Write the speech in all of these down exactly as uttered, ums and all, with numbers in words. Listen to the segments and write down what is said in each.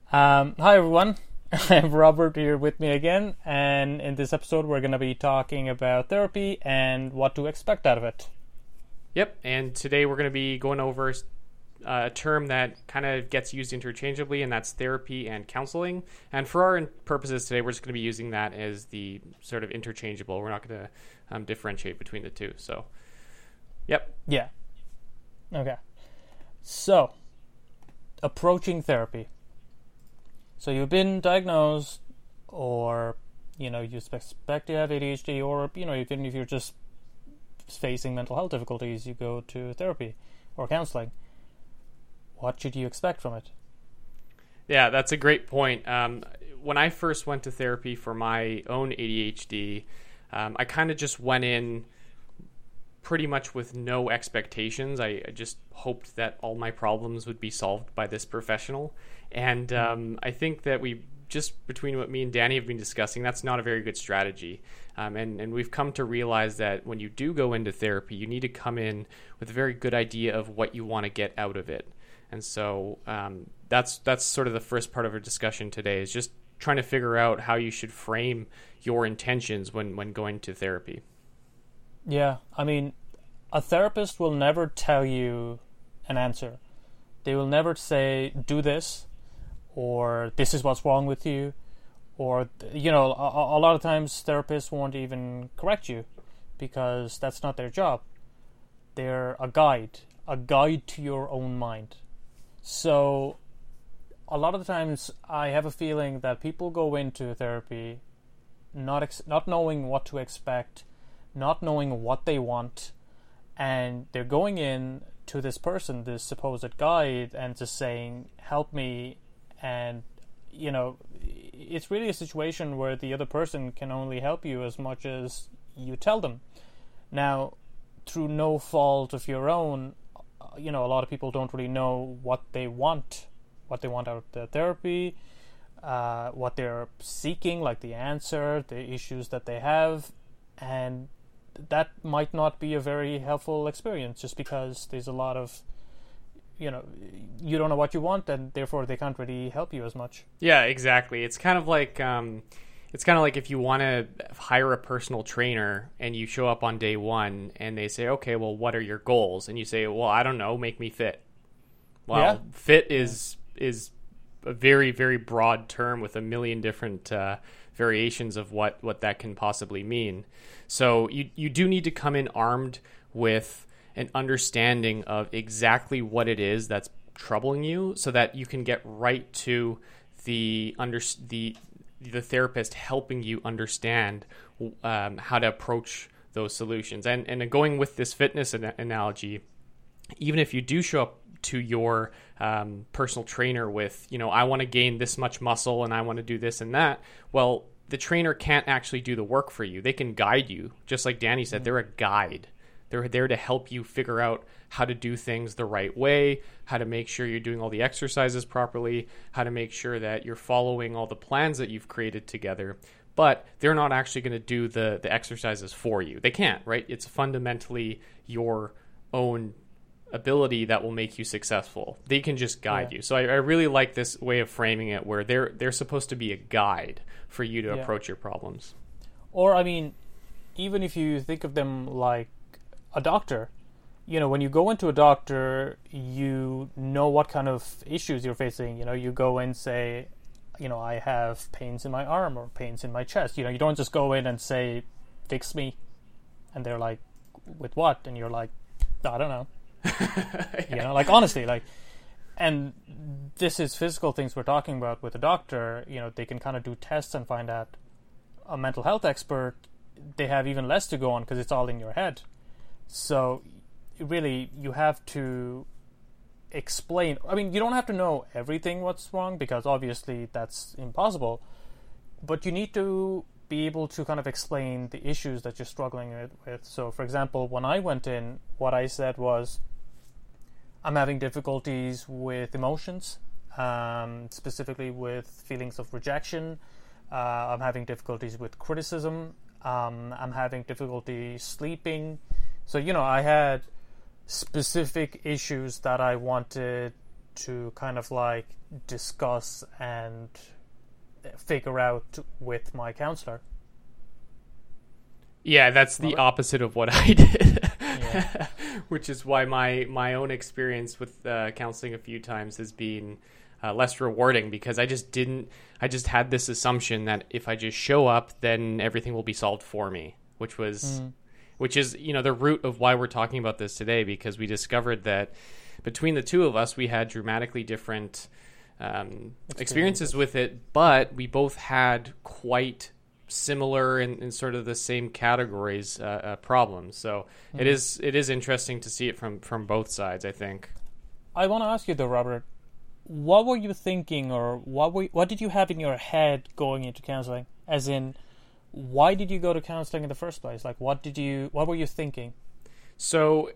Um, hi everyone, I have Robert here with me again, and in this episode we're going to be talking about therapy and what to expect out of it. Yep, and today we're going to be going over uh, a term that kind of gets used interchangeably, and that's therapy and counseling. And for our purposes today, we're just going to be using that as the sort of interchangeable. We're not going to um, differentiate between the two. So, yep. Yeah. Okay. So, approaching therapy. So you've been diagnosed, or, you know, you suspect you have A D H D, or, you know, even if you're just facing mental health difficulties, you go to therapy or counseling. What should you expect from it? Yeah, that's a great point. Um, when I first went to therapy for my own A D H D, um, I kind of just went in pretty much with no expectations. I, I just hoped that all my problems would be solved by this professional. And um, I think that we just between what me and Danny have been discussing, that's not a very good strategy. Um, and, and we've come to realize that when you do go into therapy, you need to come in with a very good idea of what you want to get out of it. And so um, that's that's sort of the first part of our discussion today, is just trying to figure out how you should frame your intentions when, when going to therapy. Yeah, I mean, a therapist will never tell you an answer. They will never say, do this, or this is what's wrong with you, or, you know, a, a lot of times therapists won't even correct you because that's not their job. They're a guide, a guide to your own mind. So a lot of the times I have a feeling that people go into therapy not ex- not knowing what to expect, not knowing what they want, and they're going in to this person, this supposed guide, and just saying, help me. And, you know, it's really a situation where the other person can only help you as much as you tell them. Now, through no fault of your own, you know, a lot of people don't really know what they want, what they want out of the therapy, uh, what they're seeking, like the answer, the issues that they have, and that might not be a very helpful experience just because there's a lot of, you know, you don't know what you want, and therefore they can't really help you as much. Yeah, exactly. It's kind of like um, it's kind of like if you want to hire a personal trainer and you show up on day one and they say, okay, well, what are your goals? And you say, well, I don't know, make me fit. Well, yeah. fit is is a very, very broad term with a million different uh, variations of what, what that can possibly mean. So you, you do need to come in armed with an understanding of exactly what it is that's troubling you, so that you can get right to the under the the therapist helping you understand um, how to approach those solutions. And and going with this fitness an- analogy, even if you do show up to your um, personal trainer with, you know, I want to gain this much muscle and I want to do this and that, well, the trainer can't actually do the work for you. They can guide you. Just like Danny said, they're a guide. They're there to help you figure out how to do things the right way, how to make sure you're doing all the exercises properly, how to make sure that you're following all the plans that you've created together. But they're not actually going to do the, the exercises for you. They can't, right? It's fundamentally your own ability that will make you successful. They can just guide yeah. you. So I, I really like this way of framing it, where they're they're supposed to be a guide for you to yeah. approach your problems. Or, I mean, even if you think of them like a doctor, you know, when you go into a doctor, you know what kind of issues you're facing. You know, you go in, say, you know, I have pains in my arm or pains in my chest. You know, you don't just go in and say, fix me. And they're like, with what? And you're like, I don't know. yeah. You know, like, honestly, like, and this is physical things we're talking about with a doctor. You know, they can kind of do tests and find out. A mental health expert, they have even less to go on because it's all in your head. So really, you have to explain. I mean, you don't have to know everything what's wrong, because obviously that's impossible. But you need to be able to kind of explain the issues that you're struggling with. So, for example, when I went in, what I said was, I'm having difficulties with emotions, um, specifically with feelings of rejection. Uh, I'm having difficulties with criticism. Um, I'm having difficulty sleeping. So, you know, I had specific issues that I wanted to kind of like discuss and figure out with my counselor. Yeah, that's the opposite of what I did. Yeah. Which is why my my own experience with uh, counseling a few times has been uh, less rewarding, because I just didn't I just had this assumption that if I just show up, then everything will be solved for me, which was mm. which is, you know, the root of why we're talking about this today, because we discovered that between the two of us, we had dramatically different um, experiences with it, but we both had quite similar and in, in sort of the same categories uh, uh, problems. So mm. it is it is interesting to see it from, from both sides, I think. I want to ask you though, Robert, what were you thinking, or what were, what did you have in your head going into counseling? As in, why did you go to counseling in the first place? Like, what did you, what were you thinking? So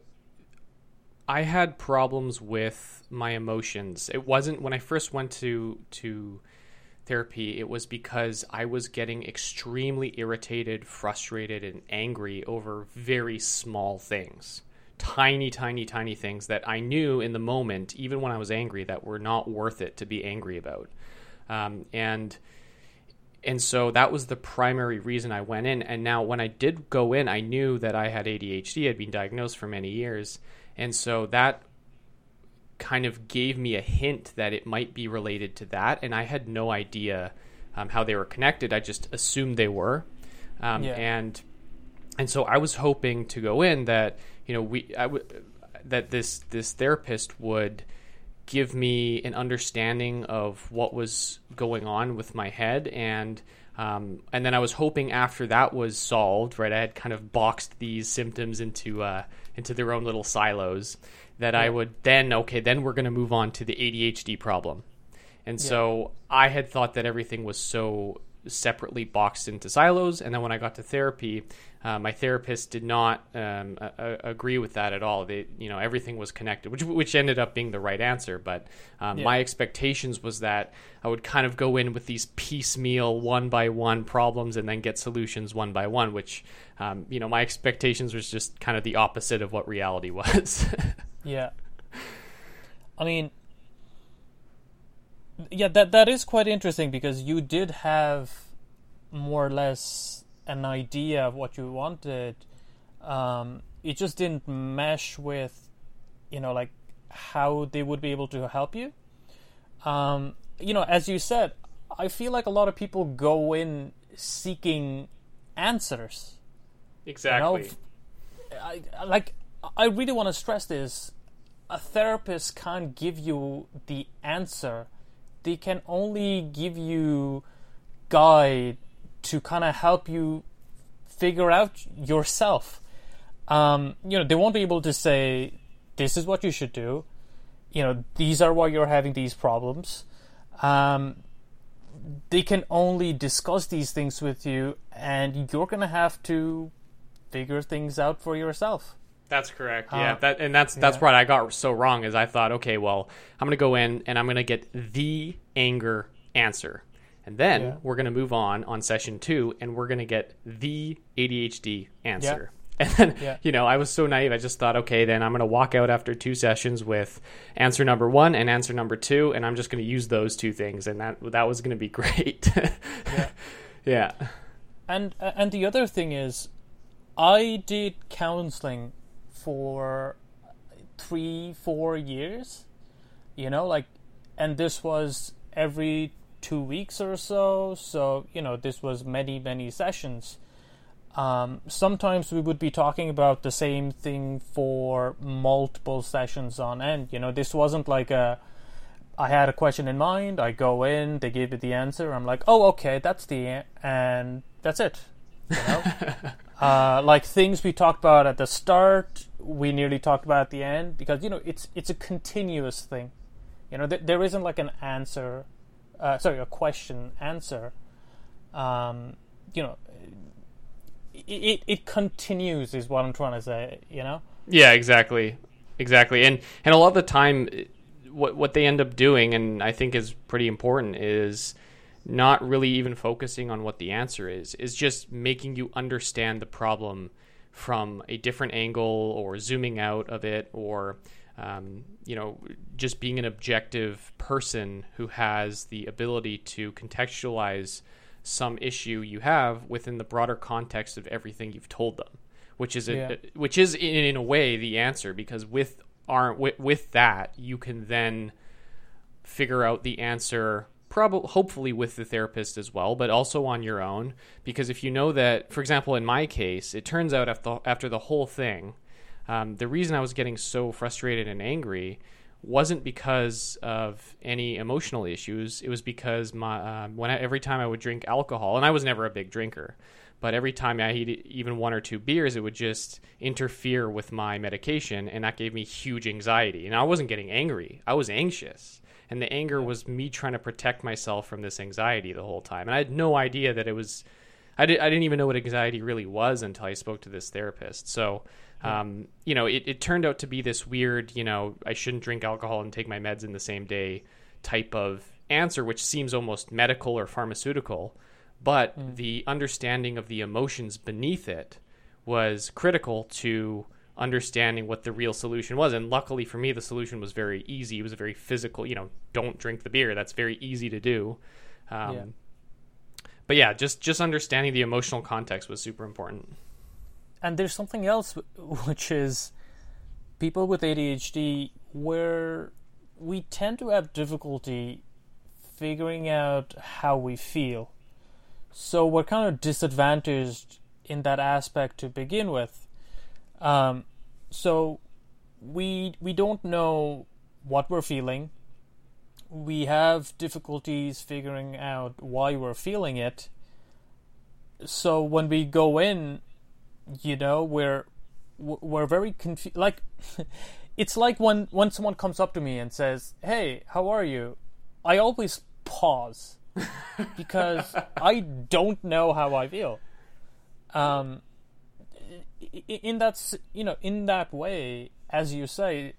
I had problems with my emotions. It wasn't when I first went to to therapy, it was because I was getting extremely irritated, frustrated, and angry over very small things. Tiny, tiny, tiny things that I knew in the moment, even when I was angry, that were not worth it to be angry about. Um, and and so that was the primary reason I went in. And now when I did go in, I knew that I had A D H D. I'd been diagnosed for many years. And so that kind of gave me a hint that it might be related to that. And I had no idea um, how they were connected. I just assumed they were. Um, yeah. And and so I was hoping to go in that, you know, we I w- that this this therapist would give me an understanding of what was going on with my head, and um, and then I was hoping after that was solved, right? I had kind of boxed these symptoms into uh, into their own little silos. That yeah. I would then okay, then we're going to move on to the A D H D problem, and yeah. so I had thought that everything was so separately boxed into silos, and then when I got to therapy, uh, my therapist did not um, a- a- agree with that at all. They, you know, everything was connected, which which ended up being the right answer. But um, yeah. my expectations was that I would kind of go in with these piecemeal, one by one problems, and then get solutions one by one. Which, um, you know, my expectations was just kind of the opposite of what reality was. Yeah, I mean. Yeah, that that is quite interesting, because you did have more or less an idea of what you wanted. Um, it just didn't mesh with, you know, like how they would be able to help you. Um, you know, as you said, I feel like a lot of people go in seeking answers. Exactly. You know? I, like, I really want to stress this. A therapist can't give you the answer. They can only give you guide to kind of help you figure out yourself. Um, you know, they won't be able to say, this is what you should do. You know, these are why you're having these problems. Um, they can only discuss these things with you, and you're going to have to figure things out for yourself. That's correct. Yeah, uh, that and that's yeah. that's what I got so wrong. Is I thought, okay, well, I'm going to go in and I'm going to get the anger answer, and then yeah. we're going to move on on session two, and we're going to get the A D H D answer. Yeah. And then, yeah. you know, I was so naive. I just thought, okay, then I'm going to walk out after two sessions with answer number one and answer number two, and I'm just going to use those two things, and that that was going to be great. yeah. yeah. And and the other thing is, I did counseling for three, four years, you know, like, and this was every two weeks or so. So, you know, this was many, many sessions. Um, sometimes we would be talking about the same thing for multiple sessions on end. You know, this wasn't like a, I had a question in mind, I go in, they give me the answer, I'm like, oh, okay, that's the, and that's it. You know? uh, like things we talked about at the start, we nearly talked about at the end, because, you know, it's it's a continuous thing. You know, th- there isn't like an answer, uh, sorry, a question answer. Um, you know, it, it it continues is what I'm trying to say. You know. Yeah, exactly, exactly, and and a lot of the time, what what they end up doing, and I think is pretty important, is not really even focusing on what the answer is, is just making you understand the problem from a different angle, or zooming out of it, or um, you know, just being an objective person who has the ability to contextualize some issue you have within the broader context of everything you've told them, which is a, Yeah. which is in, in a way the answer, because with our with, with that you can then figure out the answer, probably hopefully with the therapist as well, but also on your own. Because if you know that, for example, in my case, it turns out after after the whole thing, um, the reason I was getting so frustrated and angry wasn't because of any emotional issues. It was because my um, when I, every time I would drink alcohol, and I was never a big drinker, but every time I eat even one or two beers, it would just interfere with my medication, and that gave me huge anxiety. And I wasn't getting angry; I was anxious. And the anger was me trying to protect myself from this anxiety the whole time. And I had no idea that it was, I, did, I didn't even know what anxiety really was until I spoke to this therapist. So, um, you know, it, it turned out to be this weird, you know, I shouldn't drink alcohol and take my meds in the same day type of answer, which seems almost medical or pharmaceutical. But mm. the understanding of the emotions beneath it was critical to understanding what the real solution was. And luckily for me, the solution was very easy. It was a very physical, you know, don't drink the beer. That's very easy to do. Um, yeah. But yeah, just, just understanding the emotional context was super important. And there's something else, which is people with A D H D, where we tend to have difficulty figuring out how we feel. So we're kind of disadvantaged in that aspect to begin with. Um, so we we don't know what we're feeling. We have difficulties figuring out why we're feeling it. So when we go in, you know, we're we're very confused. Like, it's like when when someone comes up to me and says, "Hey, how are you?" I always pause because I don't know how I feel. Um. In that, you know, in that way, as you say,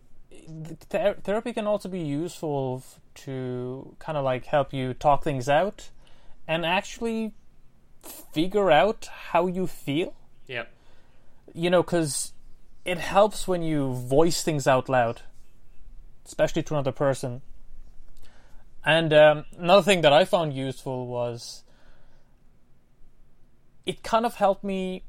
th- therapy can also be useful to kind of like help you talk things out and actually figure out how you feel. Yep. You know, because it helps when you voice things out loud, especially to another person. And um, another thing that I found useful was it kind of helped me.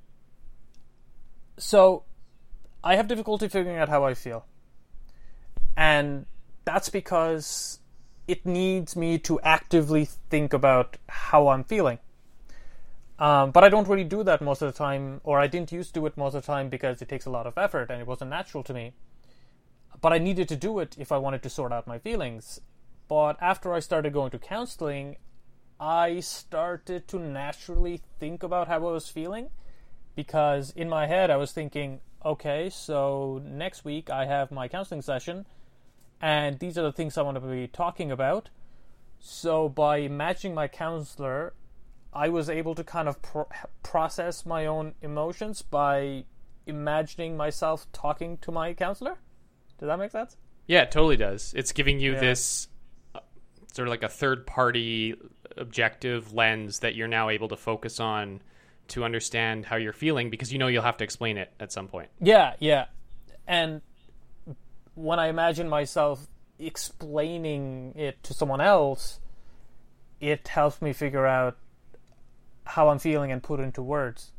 So, I have difficulty figuring out how I feel. And that's because it needs me to actively think about how I'm feeling. Um, but I don't really do that most of the time, or I didn't used to do it most of the time because it takes a lot of effort and it wasn't natural to me. But I needed to do it if I wanted to sort out my feelings. But after I started going to counseling, I started to naturally think about how I was feeling. Because in my head, I was thinking, okay, so next week I have my counseling session, and these are the things I want to be talking about. So by imagining my counselor, I was able to kind of pro- process my own emotions by imagining myself talking to my counselor. Does that make sense? Yeah, it totally does. It's giving you yeah. this uh, sort of like a third-party objective lens that you're now able to focus on to understand how you're feeling, because you know you'll have to explain it at some point. Yeah, yeah. And when I imagine myself explaining it to someone else, it helps me figure out how I'm feeling and put it into words.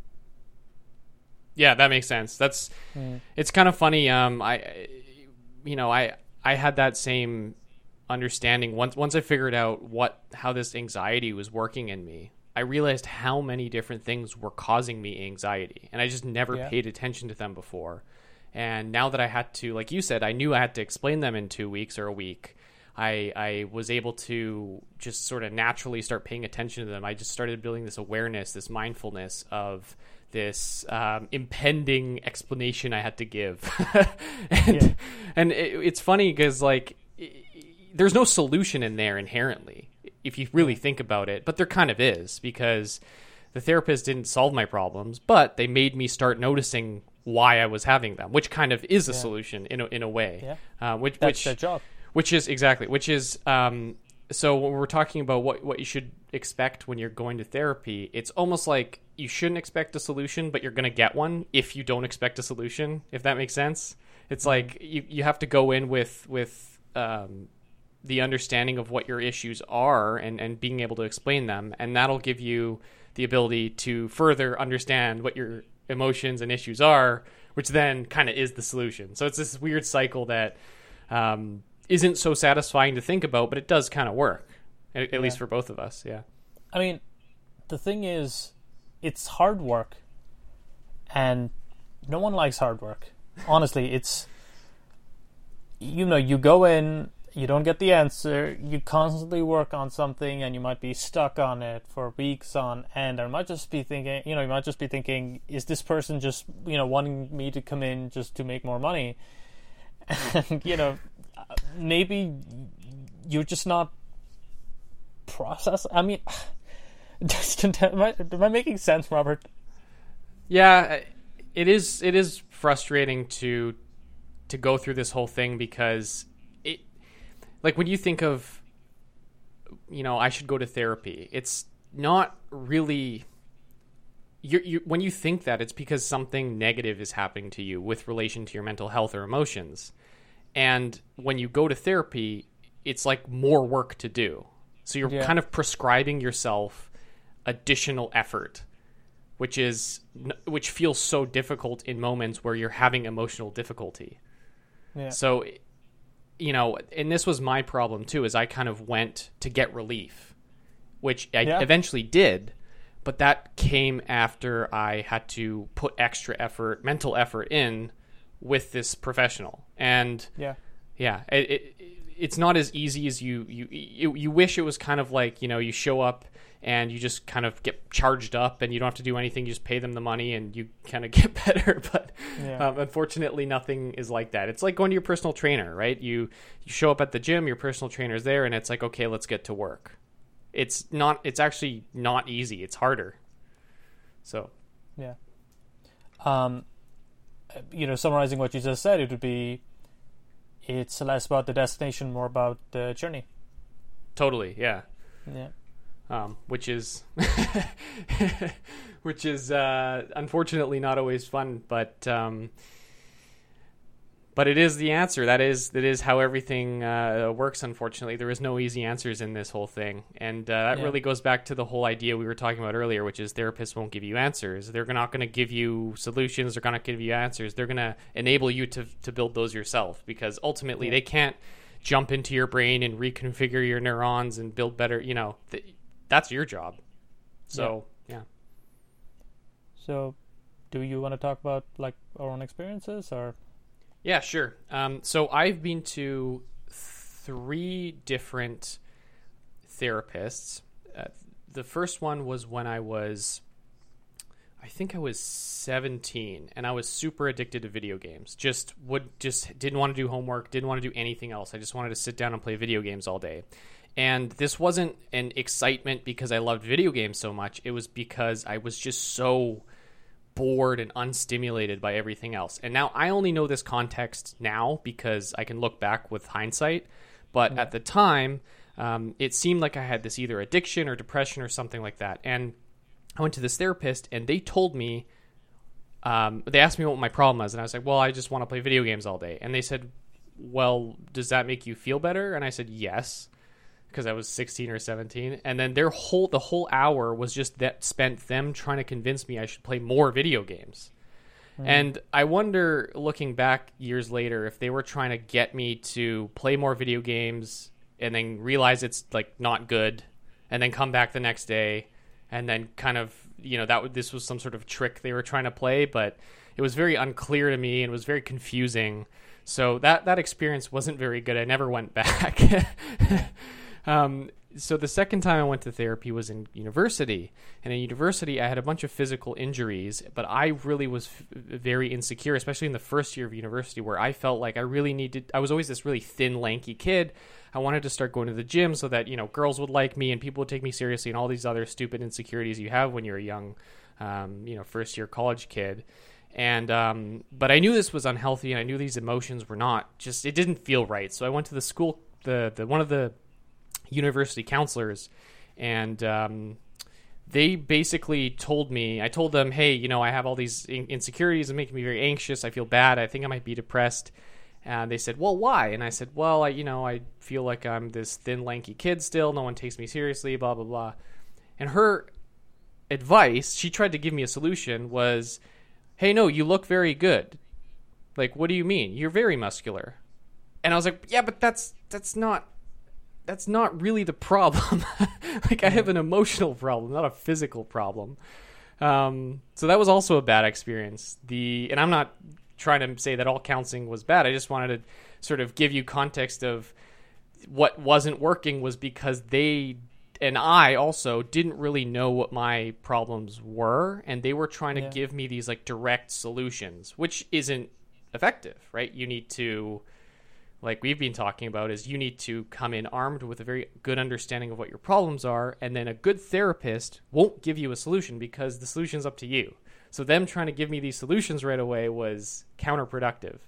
Yeah, that makes sense. That's mm. It's kind of funny. Um, I, you know, I I had that same understanding once once I figured out what how this anxiety was working in me. I realized how many different things were causing me anxiety, and I just never yeah. paid attention to them before. And now that I had to, like you said, I knew I had to explain them in two weeks or a week. I I was able to just sort of naturally start paying attention to them. I just started building this awareness, this mindfulness of this um, impending explanation I had to give. and yeah. and it, it's funny because, like, it, there's no solution in there inherently, if you really think about it, but there kind of is, because the therapist didn't solve my problems, but they made me start noticing why I was having them, which kind of is a yeah. solution in a, in a way. Yeah. Uh, which, That's which, their job. Which is exactly, which is, um, so when we're talking about what, what you should expect when you're going to therapy, it's almost like you shouldn't expect a solution, but you're going to get one if you don't expect a solution, if that makes sense. It's like you, you have to go in with with um, the understanding of what your issues are and, and being able to explain them. And that'll give you the ability to further understand what your emotions and issues are, which then kind of is the solution. So it's this weird cycle that um, isn't so satisfying to think about, but it does kind of work, at, at yeah. least for both of us. Yeah. I mean, the thing is, it's hard work, and no one likes hard work. Honestly, it's, you know, you go in, you don't get the answer, you constantly work on something, and you might be stuck on it for weeks on end. Or you might just be thinking, you know, you might just be thinking, is this person just, you know, wanting me to come in just to make more money? And, you know, maybe you're just not process. I mean, am I, am I making sense, Robert? Yeah, it is. It is frustrating to to go through this whole thing because it, like when you think of, you know, I should go to therapy. It's not really. You you when you think that, it's because something negative is happening to you with relation to your mental health or emotions, and when you go to therapy, it's like more work to do. So you're yeah. kind of prescribing yourself additional effort, which is which feels so difficult in moments where you're having emotional difficulty. Yeah. So, you know, and this was my problem too, is I kind of went to get relief, which I yeah. eventually did, but that came after I had to put extra effort, mental effort in with this professional. And yeah, yeah, it, it it's not as easy as you, you, you, you wish it was kind of like, you know, you show up and you just kind of get charged up and you don't have to do anything. You just pay them the money and you kind of get better. But yeah. um, unfortunately, nothing is like that. It's like going to your personal trainer, right? You, you show up at the gym, your personal trainer's there, and it's like, okay, let's get to work. It's not, it's actually not easy. It's harder. So, yeah. Um, you know, summarizing what you just said, it would be, it's less about the destination, more about the journey. Totally, yeah. Yeah. Um, which is, which is uh, unfortunately not always fun, but um, but it is the answer. That is that is how everything uh, works. Unfortunately, there is no easy answers in this whole thing, and uh, that yeah. really goes back to the whole idea we were talking about earlier, which is therapists won't give you answers. They're not going to give you solutions. They're going to give you answers. They're going to enable you to to build those yourself, because ultimately yeah. they can't jump into your brain and reconfigure your neurons and build better. You know. Th- That's your job. So, yeah. yeah. So, do you want to talk about, like, our own experiences, or? Yeah, sure. Um, so, I've been to three different therapists. Uh, the first one was when I was, I think I was seventeen, and I was super addicted to video games. Just would, just didn't want to do homework, didn't want to do anything else. I just wanted to sit down and play video games all day. And this wasn't an excitement because I loved video games so much. It was because I was just so bored and unstimulated by everything else. And now I only know this context now because I can look back with hindsight. But mm-hmm. at the time, um, it seemed like I had this either addiction or depression or something like that. And I went to this therapist and they told me, um, they asked me what my problem was. And I was like, well, I just want to play video games all day. And they said, well, does that make you feel better? And I said, yes. Because I was sixteen or seventeen, and then their whole the whole hour was just that spent them trying to convince me I should play more video games. Mm. And I wonder, looking back years later, if they were trying to get me to play more video games and then realize it's like not good, and then come back the next day, and then kind of, you know, that this was some sort of trick they were trying to play, but it was very unclear to me and was very confusing. So that that experience wasn't very good. I never went back. Um, so the second time I went to therapy was in university, and in university I had a bunch of physical injuries, but I really was f- very insecure, especially in the first year of university, where I felt like I really needed, I was always this really thin, lanky kid. I wanted to start going to the gym so that, you know, girls would like me and people would take me seriously, and all these other stupid insecurities you have when you're a young, um, you know, first year college kid. And, um, but I knew this was unhealthy, and I knew these emotions were not just, it didn't feel right. So I went to the school, the, the, one of the university counselors, and um, they basically told me, I told them, hey, you know, I have all these in- insecurities and making me very anxious. I feel bad. I think I might be depressed. And they said, well, why? And I said, well, I, you know, I feel like I'm this thin, lanky kid still. No one takes me seriously, blah, blah, blah. And her advice, she tried to give me a solution, was, hey, no, you look very good. Like, what do you mean? You're very muscular. And I was like, yeah, but that's that's not that's not really the problem. Like, I have an emotional problem, not a physical problem. Um, so that was also a bad experience. The and I'm not trying to say that all counseling was bad. I just wanted to sort of give you context of what wasn't working was because they and I also didn't really know what my problems were, and they were trying to yeah. give me these like direct solutions, which isn't effective, right? You need to, like we've been talking about, is you need to come in armed with a very good understanding of what your problems are, and then a good therapist won't give you a solution because the solution's up to you. So them trying to give me these solutions right away was counterproductive.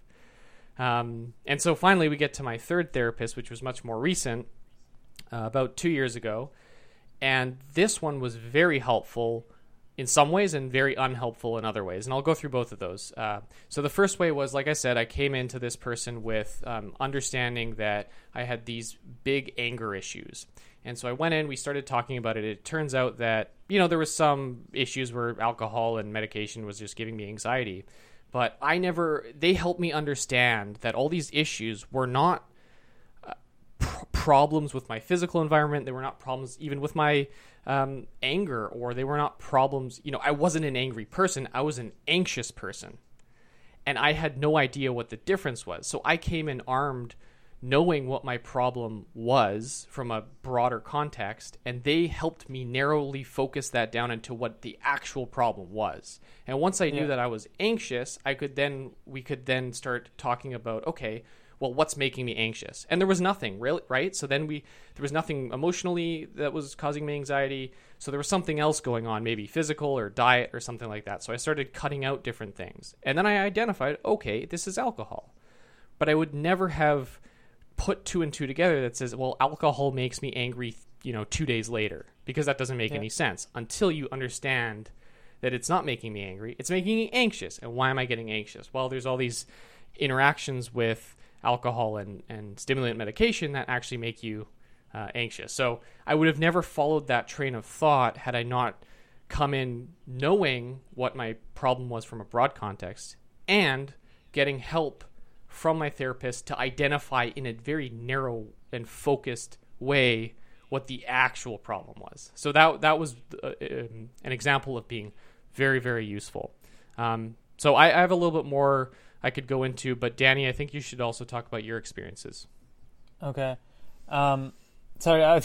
Um, and so finally we get to my third therapist, which was much more recent, uh, about two years ago. And this one was very helpful in some ways and very unhelpful in other ways. And I'll go through both of those. Uh, so the first way was, like I said, I came into this person with um, understanding that I had these big anger issues. And so I went in, we started talking about it. It turns out that, you know, there was some issues where alcohol and medication was just giving me anxiety. But I never, they helped me understand that all these issues were not uh, pr- problems with my physical environment. They were not problems even with my um, anger, or they were not problems. You know, I wasn't an angry person. I was an anxious person. And I had no idea what the difference was. So I came in armed knowing what my problem was from a broader context, and they helped me narrowly focus that down into what the actual problem was. And once I yeah. knew that I was anxious, I could then we could then start talking about, okay, well, what's making me anxious? And there was nothing, really, right? So then we there was nothing emotionally that was causing me anxiety. So there was something else going on, maybe physical or diet or something like that. So I started cutting out different things. And then I identified, okay, this is alcohol. But I would never have put two and two together that says, well, alcohol makes me angry, you know, two days later, because that doesn't make yeah. any sense until you understand that it's not making me angry. It's making me anxious. And why am I getting anxious? Well, there's all these interactions with alcohol and, and stimulant medication that actually make you uh, anxious. So I would have never followed that train of thought had I not come in knowing what my problem was from a broad context and getting help from my therapist to identify in a very narrow and focused way what the actual problem was. So that that was uh, an example of being very, very useful. Um, so I, I have a little bit more I could go into, but Danny, I think you should also talk about your experiences. Okay. Um, sorry, I,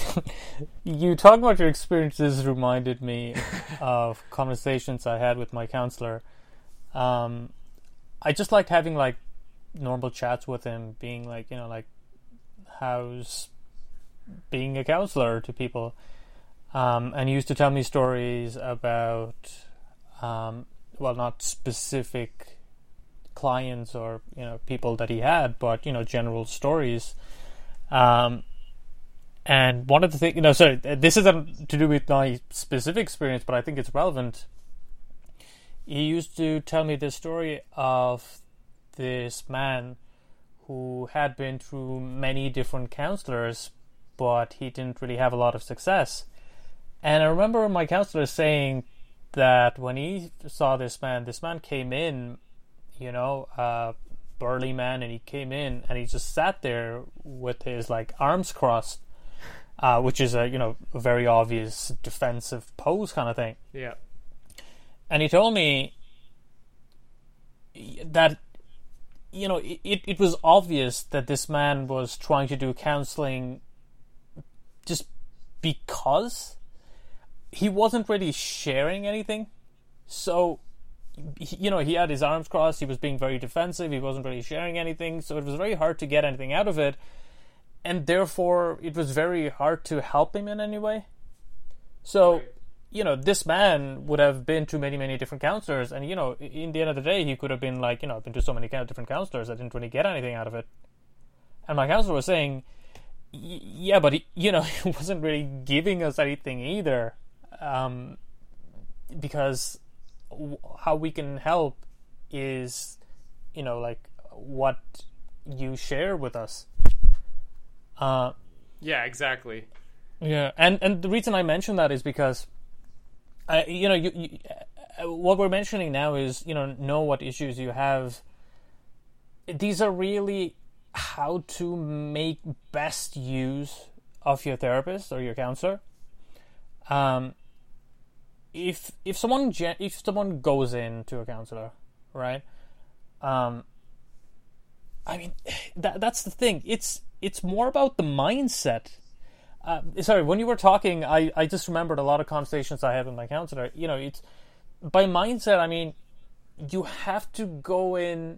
you talking about your experiences reminded me of conversations I had with my counselor. Um, I just liked having like normal chats with him, being like, you know, like, how's being a counselor to people, um, and he used to tell me stories about, um, well, not specific clients or, you know, people that he had, but, you know, general stories. Um, and one of the things, you know, sorry, this isn't to do with my specific experience, but I think it's relevant. He used to tell me this story of this man who had been through many different counselors, but he didn't really have a lot of success. And I remember my counselor saying that when he saw this man, this man came in, you know, a burly man, and he came in and he just sat there with his like arms crossed, uh, which is a, you know, a very obvious defensive pose kind of thing. Yeah. And he told me that, you know, it, it was obvious that this man was trying to do counseling just because he wasn't really sharing anything. So, you know, he had his arms crossed, he was being very defensive, he wasn't really sharing anything, so it was very hard to get anything out of it, and therefore it was very hard to help him in any way. So, right. You know, this man would have been to many, many different counselors, and, you know, in the end of the day, he could have been like, you know, I've been to so many different counselors, I didn't really get anything out of it. And my counselor was saying, yeah, but, he, you know, he wasn't really giving us anything either. Um, because w- how we can help is, you know, like what you share with us. Uh, Yeah, exactly. yeah, and and the reason I mention that is because, uh, you know, you, you, uh, what we're mentioning now is, you know, know what issues you have. These are really how to make best use of your therapist or your counselor. Um, if if someone gen- if someone goes into a counselor, right? Um, I mean, that that's the thing. It's it's more about the mindset. Uh, sorry, when you were talking, I, I just remembered a lot of conversations I had with my counselor. You know, it's by mindset. I mean, you have to go in,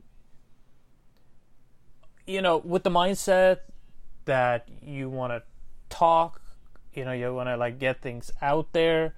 you know, with the mindset that you want to talk. You know, you want to like get things out there.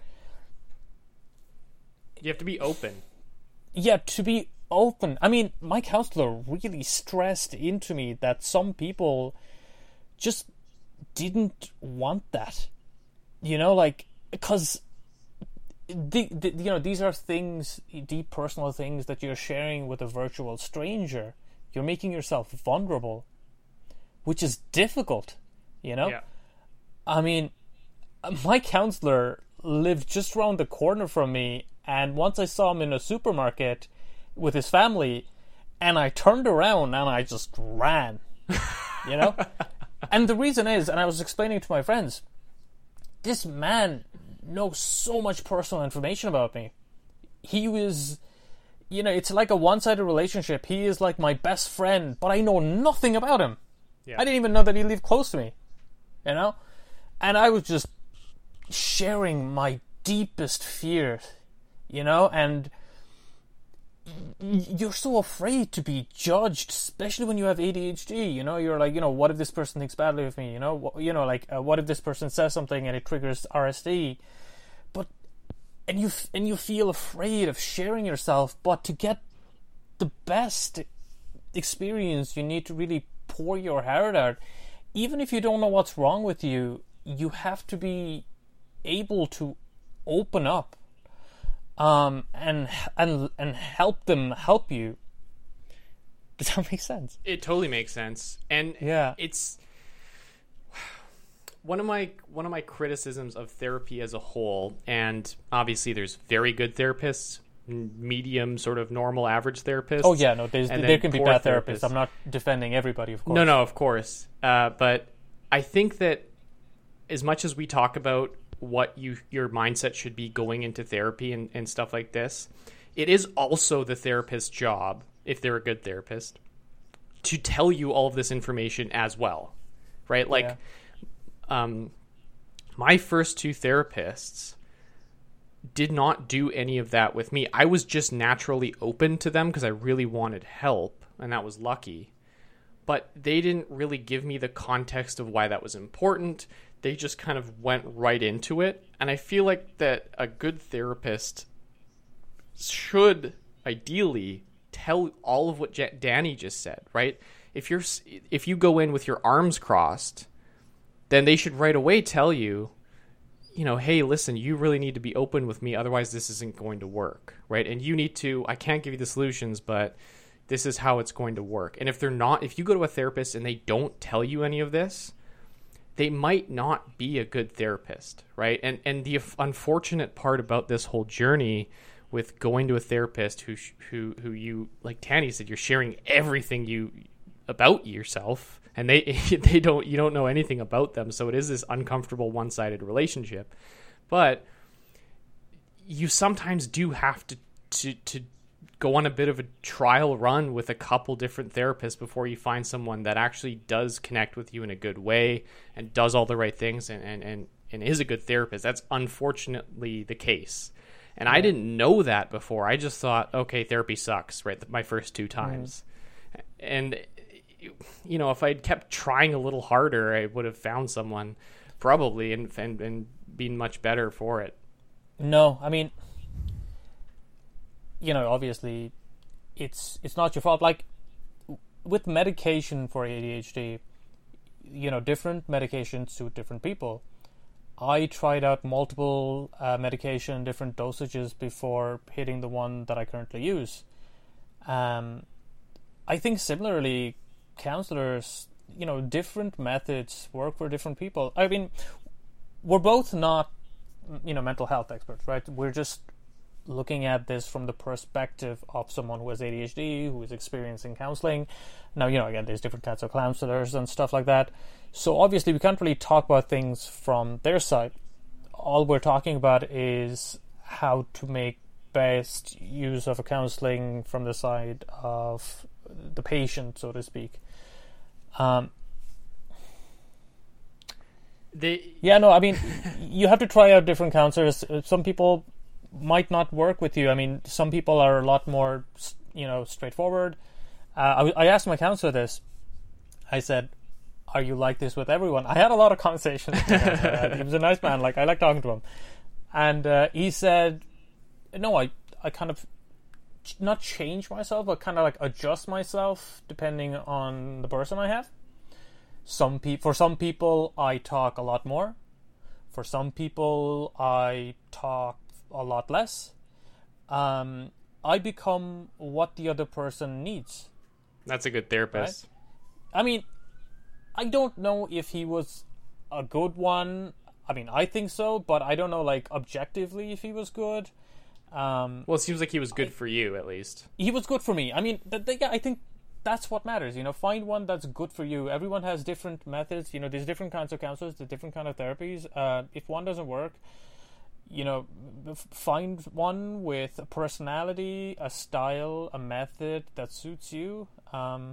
You have to be open. Yeah, to be open. I mean, my counselor really stressed into me that some people just didn't want that. You know, like, because the, the, you know, these are things, deep personal things that you're sharing with a virtual stranger. You're making yourself vulnerable, which is difficult, you know? Yeah. I mean, my counselor lived just around the corner from me, and once I saw him in a supermarket with his family, and I turned around and I just ran, you know? And the reason is, and I was explaining to my friends, this man knows so much personal information about me. He was, you know, it's like a one-sided relationship. He is like my best friend, but I know nothing about him. Yeah. I didn't even know that he lived close to me, you know? And I was just sharing my deepest fears, you know? And you're so afraid to be judged, especially when you have A D H D. You know, you're like, you know, what if this person thinks badly of me? You know, what, you know, like, uh, what if this person says something and it triggers R S D? But and you and you feel afraid of sharing yourself. But to get the best experience, you need to really pour your heart out. Even if you don't know what's wrong with you, you have to be able to open up. Um, and and and help them help you. Does that make sense? It totally makes sense, and yeah, it's one of my one of my criticisms of therapy as a whole. And obviously, there's very good therapists, medium, sort of normal, average therapists. Oh yeah, no, there's, there can be bad therapists. therapists. I'm not defending everybody, of course. No, no, of course. Uh, but I think that as much as we talk about what you your mindset should be going into therapy and, and stuff like this, it is also the therapist's job, if they're a good therapist, to tell you all of this information as well, right? Like, yeah. um, my first two therapists did not do any of that with me. I was just naturally open to them because I really wanted help, and that was lucky. But they didn't really give me the context of why that was important. They just kind of went right into it. And I feel like that a good therapist should ideally tell all of what J- Danny just said, right? If you're if you go in with your arms crossed, then they should right away tell you, you know, hey, listen, you really need to be open with me, otherwise this isn't going to work, right? And you need to, I can't give you the solutions, but this is how it's going to work. And if they're not, if you go to a therapist and they don't tell you any of this, they might not be a good therapist, right? And and the unfortunate part about this whole journey with going to a therapist who who who you, like Tanny said, you're sharing everything you about yourself, and they they don't you don't know anything about them, so it is this uncomfortable one-sided relationship. But you sometimes do have to to to go on a bit of a trial run with a couple different therapists before you find someone that actually does connect with you in a good way and does all the right things and, and, and, and is a good therapist. That's unfortunately the case. And yeah. I didn't know that before. I just thought, okay, therapy sucks, right? My first two times. Mm. And, you know, if I'd kept trying a little harder, I would have found someone probably and, and, and been much better for it. No, I mean, you know, obviously, it's it's not your fault. Like, with medication for A D H D, you know, different medications suit different people. I tried out multiple uh, medication, different dosages before hitting the one that I currently use. Um, I think similarly, counselors, you know, different methods work for different people. I mean, we're both not, you know, mental health experts, right? We're just looking at this from the perspective of someone who has A D H D, who is experiencing counseling. Now, you know, again, there's different kinds of counselors and stuff like that. So obviously we can't really talk about things from their side. All we're talking about is how to make best use of a counseling from the side of the patient, so to speak. Um, they, yeah, no, I mean, you have to try out different counselors. Some people might not work with you. I mean, some people are a lot more, you know, straightforward. Uh, I, I asked my counselor this. I said, are you like this with everyone? I had a lot of conversations with him. He was a nice man. Like, I like talking to him. And uh, he said, no, I, I kind of ch- not change myself, but kind of like adjust myself depending on the person I have. Some pe- For some people, I talk a lot more. For some people, I talk a lot less. Um, I become what the other person needs. That's a good therapist. Right? I mean, I don't know if he was a good one. I mean, I think so, but I don't know, like, objectively if he was good. Um, well, it seems like he was good I, for you, at least. He was good for me. I mean, th- th- yeah, I think that's what matters. You know, find one that's good for you. Everyone has different methods. You know, there's different kinds of counselors, there's different kind of therapies. Uh, if one doesn't work, you know, find one with a personality, a style, a method that suits you. Um,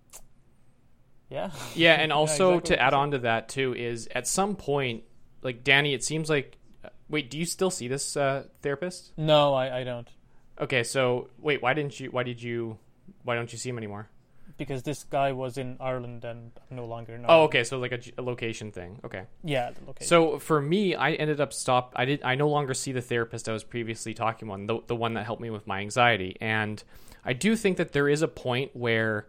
yeah. Yeah, and also yeah, exactly to add on to that too is at some point, like Danny, it seems like. Wait, do you still see this uh, therapist? No, I, I don't. Okay, so wait, why didn't you? Why did you? Why don't you see him anymore? Because this guy was in Ireland and I'm no longer in Ireland. Oh, okay, so like a, a location thing. Okay. Yeah, the location. So for me, I ended up stop. I did. I no longer see the therapist I was previously talking on, the the one that helped me with my anxiety, and I do think that there is a point where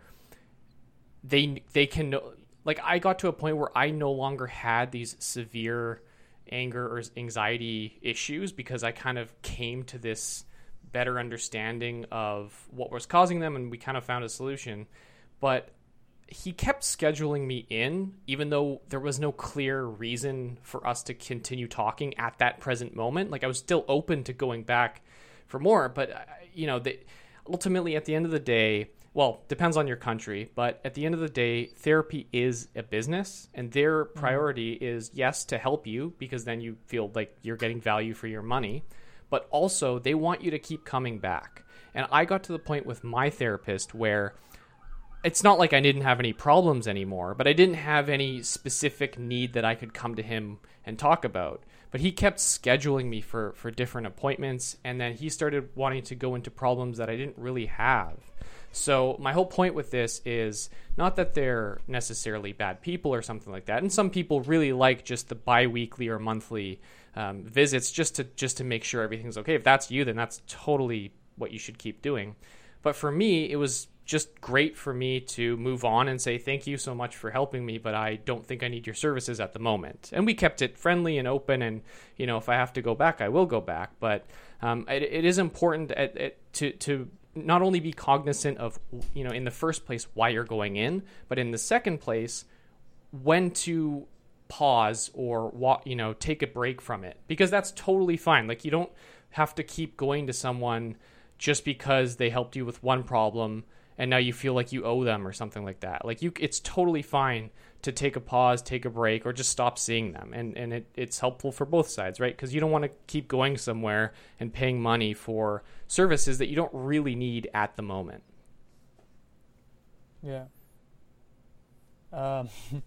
they they can like I got to a point where I no longer had these severe anger or anxiety issues because I kind of came to this better understanding of what was causing them, and we kind of found a solution. But he kept scheduling me in, even though there was no clear reason for us to continue talking at that present moment. Like, I was still open to going back for more, but, you know, they, ultimately at the end of the day, well, depends on your country, but at the end of the day, therapy is a business, and their priority mm-hmm. is, yes, to help you, because then you feel like you're getting value for your money, but also they want you to keep coming back. And I got to the point with my therapist where it's not like I didn't have any problems anymore, but I didn't have any specific need that I could come to him and talk about. But he kept scheduling me for, for different appointments, and then he started wanting to go into problems that I didn't really have. So my whole point with this is not that they're necessarily bad people or something like that. And some people really like just the bi-weekly or monthly um, visits just to just to make sure everything's okay. If that's you, then that's totally what you should keep doing. But for me, it was just great for me to move on and say, thank you so much for helping me, but I don't think I need your services at the moment. And we kept it friendly and open, and, you know, if I have to go back, I will go back. But um, it, it is important at, at, to to not only be cognizant of, you know, in the first place, why you're going in, but in the second place, when to pause or, you know, take a break from it, because that's totally fine. Like, you don't have to keep going to someone just because they helped you with one problem and now you feel like you owe them or something like that. Like, you, it's totally fine to take a pause, take a break, or just stop seeing them. And, and it, it's helpful for both sides, right? Because you don't want to keep going somewhere and paying money for services that you don't really need at the moment. Yeah. Um.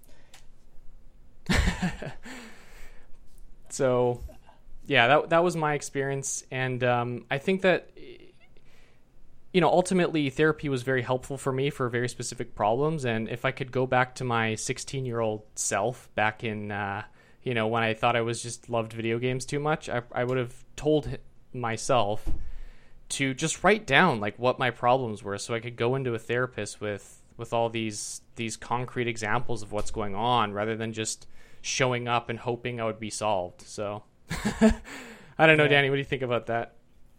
So, yeah, that that was my experience. And um, I think that, you know, ultimately therapy was very helpful for me for very specific problems. And if I could go back to my sixteen-year-old self back in, uh, you know, when I thought I was just loved video games too much, I, I would have told myself to just write down like what my problems were, so I could go into a therapist with with all these these concrete examples of what's going on, rather than just showing up and hoping I would be solved. So I don't know, Yeah. Danny, what do you think about that?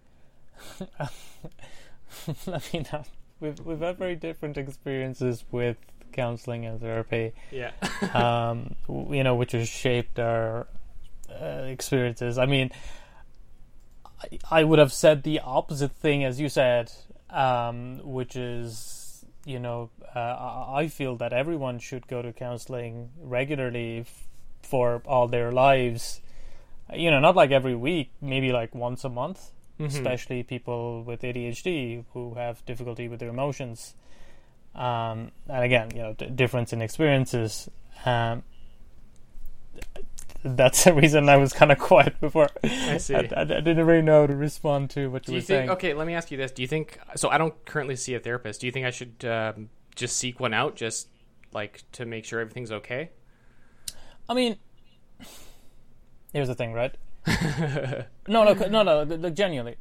I mean, uh, we've we've had very different experiences with counseling and therapy. Yeah. um, w- you know, which has shaped our uh, experiences. I mean, I, I would have said the opposite thing as you said, um, which is, you know, uh, I I feel that everyone should go to counseling regularly f- for all their lives. You know, not like every week, maybe like once a month. Mhm. Especially people with A D H D who have difficulty with their emotions. Um, and again, you know, d- difference in experiences. Um, that's the reason I was kind of quiet before. I see. I, I, I didn't really know how to respond to what you Do were you think? saying. Okay, let me ask you this: do you think? So I don't currently see a therapist. Do you think I should um, just seek one out, just like to make sure everything's okay? I mean, here's the thing, right? no, no, no, no. Like genuinely,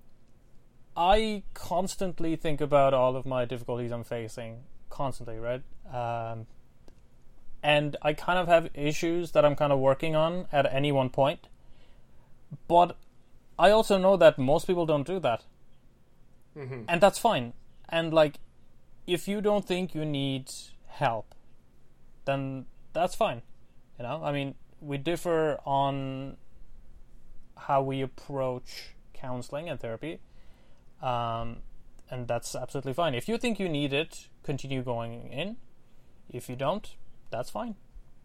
I constantly think about all of my difficulties I'm facing, constantly, right? Um, and I kind of have issues that I'm kind of working on at any one point. But I also know that most people don't do that, Mm-hmm. and that's fine. And like, if you don't think you need help, then that's fine. You know, I mean, we differ on how we approach counseling and therapy, um, and that's absolutely fine. If you think you need it, continue going in. If you don't, that's fine.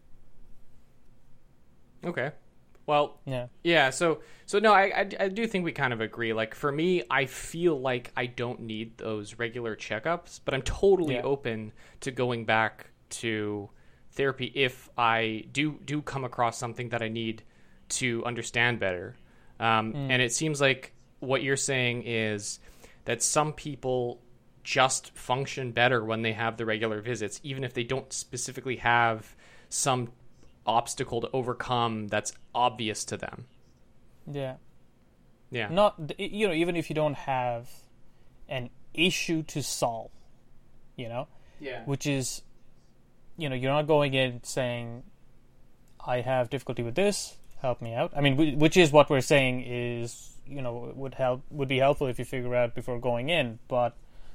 Okay. Well, Yeah. yeah. So, so no, I, I, I do think we kind of agree. Like for me, I feel like I don't need those regular checkups, but I'm totally Yeah. open to going back to therapy if I do do come across something that I need to understand better. Um, Mm. And it seems like what you're saying is that some people just function better when they have the regular visits, even if they don't specifically have some obstacle to overcome that's obvious to them. Yeah. Yeah. Not, you know, even if you don't have an issue to solve, you know, Yeah. which is, you know, you're not going in saying, I have difficulty with this, help me out. I mean, wh- which is what we're saying is, you know, would help, would be helpful if you figure out before going in. But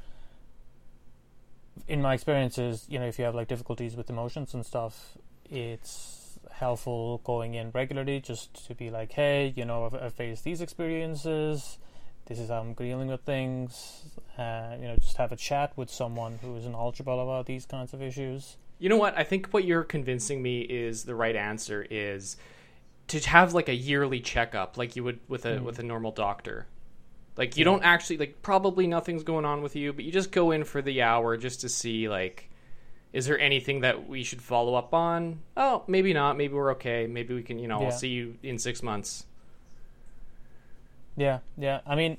in my experiences, you know, if you have like difficulties with emotions and stuff, it's helpful going in regularly just to be like, hey, you know, I've, I've faced these experiences. This is how I'm dealing with things. Uh, you know, just have a chat with someone who is knowledgeable about these kinds of issues. You know what? I think what you're convincing me is the right answer is to have like a yearly checkup like you would with a Mm. with a normal doctor. Like you Yeah. don't actually like probably nothing's going on with you, but you just go in for the hour just to see like is there anything that we should follow up on? Oh, maybe not. Maybe we're okay. Maybe we can, you know, Yeah. I'll see you in six months. Yeah, yeah. I mean,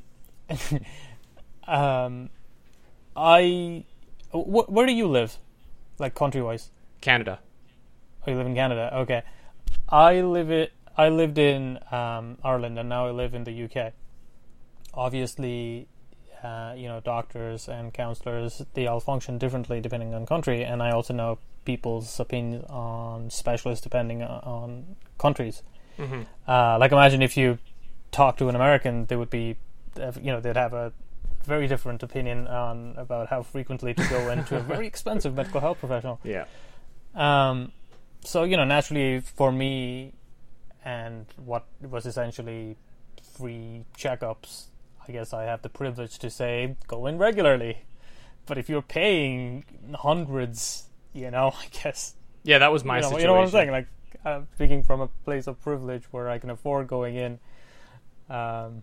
um, I, wh- where do you live, like country-wise? Canada. Oh, you live in Canada. Okay, I live it. I lived in um, Ireland, and now I live in the U K. Obviously, uh, you know, doctors and counselors, they all function differently depending on country, and I also know people's opinion on specialists depending on, on countries. Mm-hmm. Uh, like, imagine if you talk to an American, they would be, you know, they'd have a very different opinion on about how frequently to go into a very expensive medical health professional. Yeah. Um, so, you know, naturally for me, and what was essentially free checkups, I guess I have the privilege to say go in regularly. But if you're paying hundreds, you know, I guess Yeah, that was my you know, situation. you know what I'm saying? Like, I'm speaking from a place of privilege where I can afford going in. Um,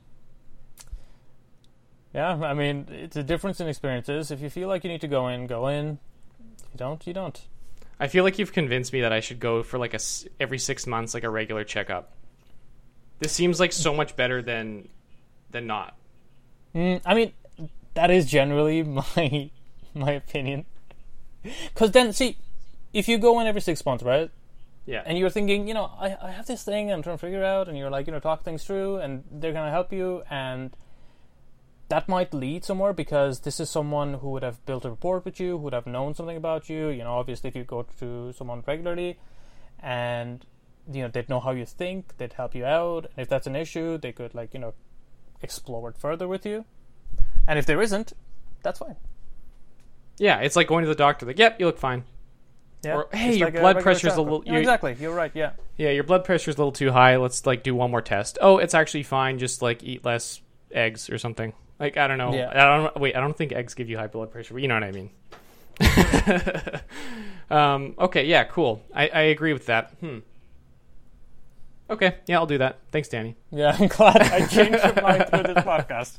yeah, I mean, it's a difference in experiences. If you feel like you need to go in, go in. If you don't, you don't. I feel like you've convinced me that I should go for like a s- every six months, like a regular checkup. This seems like so much better than than not. Mm, I mean, that is generally my my opinion. Because then, see, if you go in every six months, right? Yeah. And you're thinking, you know, I, I have this thing I'm trying to figure out, and you're like, you know, talk things through, and they're going to help you, and that might lead somewhere because this is someone who would have built a rapport with you, who would have known something about you. You know, obviously, if you go to someone regularly, and you know, they'd know how you think, they'd help you out. And if that's an issue, they could, like, you know, explore it further with you. And if there isn't, that's fine. Yeah, it's like going to the doctor. Like, yep, you look fine. Yeah, or, hey, it's your like a blood regular pressure's a checkup. little... Yeah, You're, exactly, you're right, yeah. Yeah, your blood pressure's a little too high. Let's, like, do one more test. Oh, it's actually fine. Just, like, eat less eggs or something. Like, I don't know. Yeah. I don't Wait, I don't think eggs give you high blood pressure, but you know what I mean. um, okay, yeah, cool. I, I agree with that. Hmm. Okay, yeah, I'll do that. Thanks, Danny. Yeah, I'm glad I changed your mind through this podcast.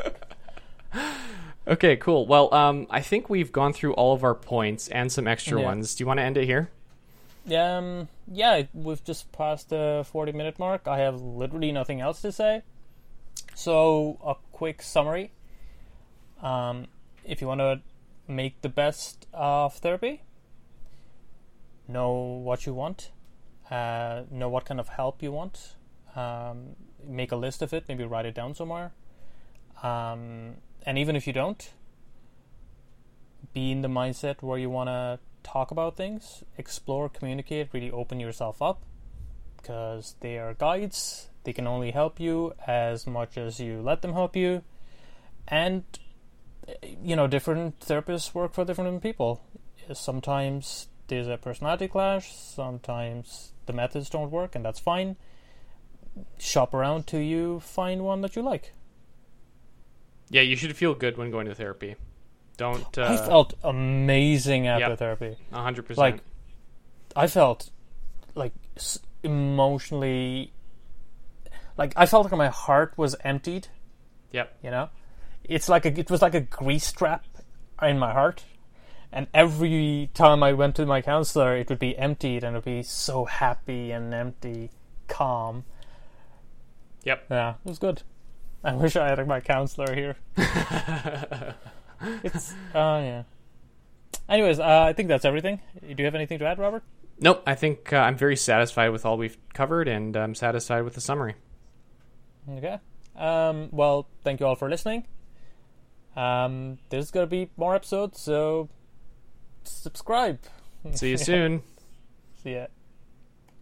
Okay, cool. Well, um, I think we've gone through all of our points and some extra Yeah. ones. Do you want to end it here? Yeah, um, yeah, we've just passed the forty minute mark. I have literally nothing else to say. So, a quick summary. Um, if you want to make the best of therapy, know what you want, uh, know what kind of help you want, um, make a list of it, maybe write it down somewhere. Um, and even if you don't, be in the mindset where you want to talk about things, explore, communicate, really open yourself up, because they are guides. They can only help you as much as you let them help you. And, you know, different therapists work for different people. Sometimes there's a personality clash, sometimes the methods don't work, and that's fine. Shop around till you find one that you like. Yeah, you should feel good when going to therapy. Don't... Uh, I felt amazing after yep. therapy. one hundred percent. Like, I felt, like, emotionally... Like, I felt like my heart was emptied. Yep. You know? It's like a, it was like a grease trap in my heart. And every time I went to my counselor, it would be emptied and it would be so happy and empty, calm. Yep. Yeah, it was good. I wish I had my counselor here. It's, uh, yeah. Anyways, uh, I think that's everything. Do you have anything to add, Robert? Nope, I think uh, I'm very satisfied with all we've covered, and I'm satisfied with the summary. Okay. Um, well, thank you all for listening. Um, there's going to be more episodes, so subscribe. See you soon. See ya.